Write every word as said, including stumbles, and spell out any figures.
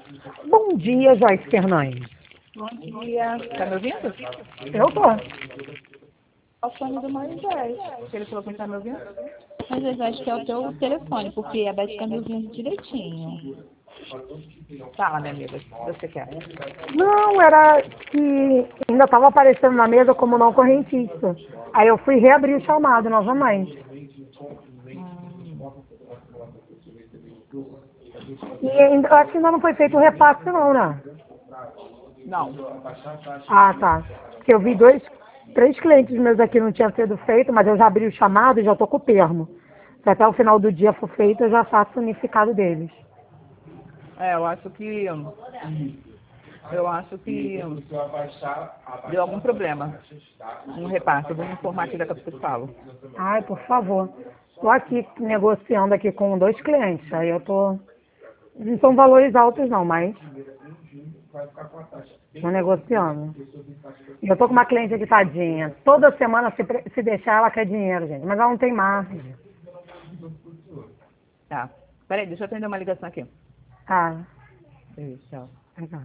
Bom dia, Joyce Fernandes. Bom dia. Tá me ouvindo? Eu tô. É o fone do Moisés. Ele falou que não tá me ouvindo? Mas eu acho que é o teu telefone, porque a Beth tá me ouvindo direitinho. Fala, minha amiga, o que você quer? Não, era que ainda estava aparecendo na mesa como não correntista. Aí eu fui reabrir o chamado novamente. Hum, E ainda, eu acho que ainda não foi feito o repasse não, né? não. Ah, tá. Porque eu vi dois, três clientes meus aqui não tinham sido feito, mas eu já abri o chamado e já tô com o termo. Se até o final do dia for feito, eu já faço o unificado deles. É, eu acho que. Eu acho que deu algum problema no repasse. Eu vou informar aqui daqui a pouco eu te falo. Ai, por favor. Tô aqui negociando aqui com dois clientes. Aí eu tô. Não são valores altos não, mas tô negociando. E eu tô com uma cliente aqui, tadinha. Toda semana, se, pre- se deixar, ela quer dinheiro, gente. Mas ela não tem margem. Tá. Peraí, deixa eu atender uma ligação aqui. Ah, Isso, tchau. legal.